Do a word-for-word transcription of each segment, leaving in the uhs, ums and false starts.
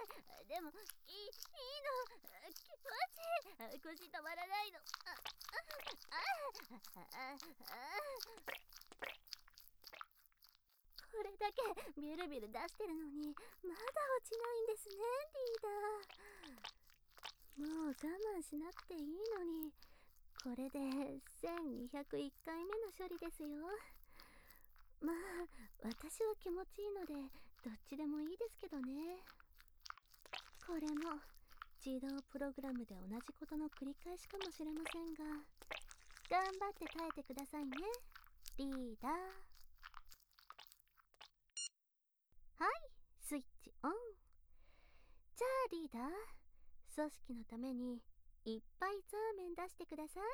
でもいいいいの、気持ちいい、腰止まらないの。あああああ、これだけビュルビュル出してるのにまだ落ちないんですね、リーダー。もう我慢しなくていいのに。これでせんにひゃくいっかいめの処理ですよ。まあ私は気持ちいいのでどっちでもいいですけどね。これも自動プログラムで同じことの繰り返しかもしれませんが、頑張って耐えてくださいね、リーダー。はい、スイッチオン。じゃあリーダー、組織のためにいっぱいザーメン出してください。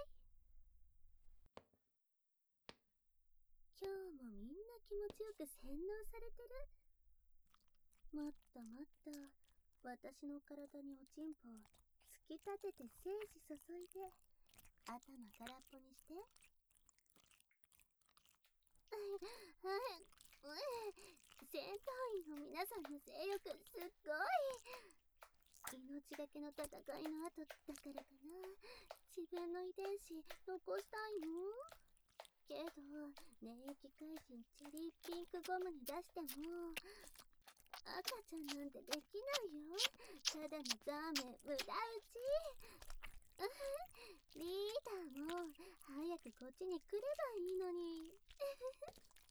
今日もみんな気持ちよく洗脳されてる。もっともっと私の体におちんぽを突き立てて精子注いで頭空っぽにして。はい、はい、戦闘員の皆さんの性欲すっごい。命がけの戦いの後だからかな。自分の遺伝子残したいのけど、粘液怪人チェリーピンクゴムに出しても赤ちゃんなんてできないよ。ただのザーメン無駄打ち。リーダーも早くこっちに来ればいいのに。